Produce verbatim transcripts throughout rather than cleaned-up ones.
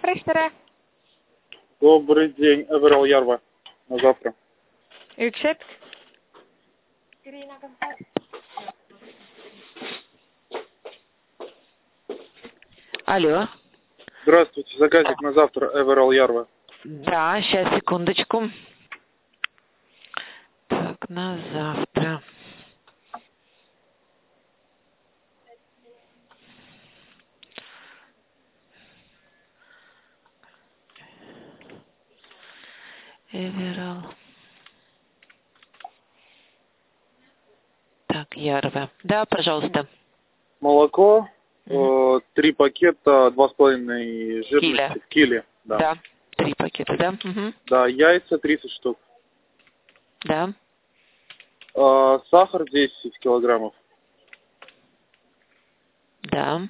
Fristeren. Добрый день, Эверал Ярва. На завтра. U accept? Алло. Здравствуйте, заказик на завтра, Эверал Ярва. Да, сейчас, секундочку. Так, на завтра. Эверал. Так, Ярва. Да, пожалуйста. Молоко, Угу. э, три пакета, два с половиной жирности Киля. в киле. Да. Да, три пакета, да? Угу. Да, яйца тридцать штук. Да. Э, сахар десять килограммов. Да.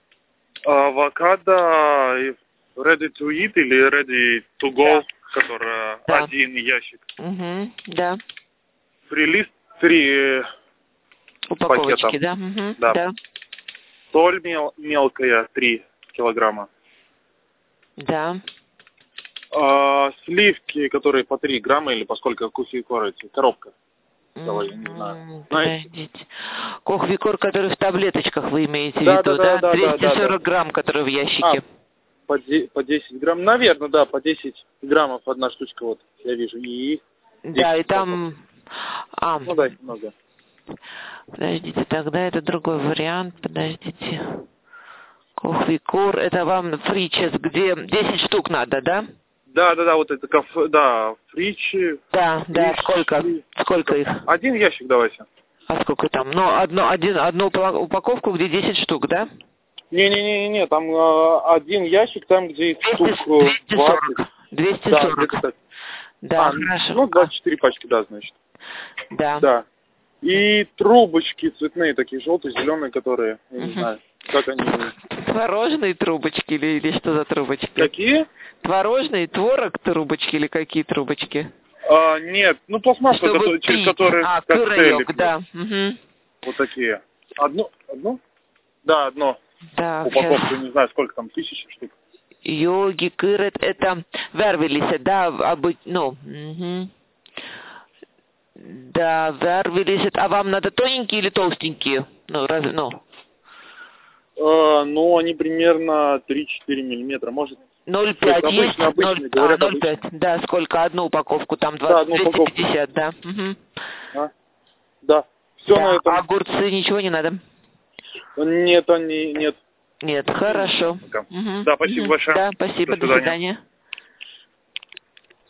Авокадо ready to eat или ready to go, Да. который Да. один ящик. Угу. Да. Фрилист три Упаковочки, пакета. да? Угу. Да. Да. Соль мел- мелкая три килограмма. Да. А, сливки, которые по три грамма или по сколько кофе-викор эти, коробка. Целая, я не знаю. М, Знаете? Подождите. Кохвикор, который в таблеточках вы имеете в Да, виду, да, да, да? да, да, двести да, сорок да. грамм, который в А, ящике. по, де- по десять грамм. Наверное, да, по десять граммов одна штучка, вот, я вижу. И Да, и десять упаковок. там... А, Ну, дайте много. подождите, тогда это другой вариант. Подождите. Кохвикор, это вам фричес, где десять штук надо, да? Да, да, да, вот это кафе, да, фричи. Да, да, фриш, сколько? фри- Сколько их? Один ящик давайте. А сколько там? Ну, одно, один, одну упа- упаковку, где десять штук, да? Не-не-не, там э, один ящик, там, где их штук э, двести двадцать. сорок. двести Да, сорок. где-то так. Да, А, хорошо. ну, двадцать четыре пачки, да, значит. А, да. Да. И трубочки цветные, такие желтые, зеленые, которые, я не Мгм. знаю, как они... Творожные трубочки или, или что за трубочки? Какие? Творожные, творог трубочки или какие трубочки? А, нет, ну, пластмассовые, Чтобы которые, через пить. которые А, коктейли кырыёк, пьют. да. Угу. Вот такие. Одну? Одну? Да, одно. Так, Упаковку, сейчас. не знаю, сколько там, тысячи штук. Йоги, кырет, это вервилисы, да, обы... ну, угу. Да, вервилисы. А вам надо тоненькие или толстенькие? Ну, раз, ну. А, ну, они примерно три-четыре миллиметра, может. ноль То есть пять есть? обычно, обычно, ноль, а, говорят ноль пять. обычно. Да, сколько? Одну упаковку, там Да, двадцать, одну двести упаковку. пятьдесят, да. Угу. А? Да. Все на Да, а этом. огурцы ничего не надо? Нет, они, нет. Нет, хорошо. Пока. Угу. Да, спасибо Угу. большое. Да, спасибо, До до свидания. свидания.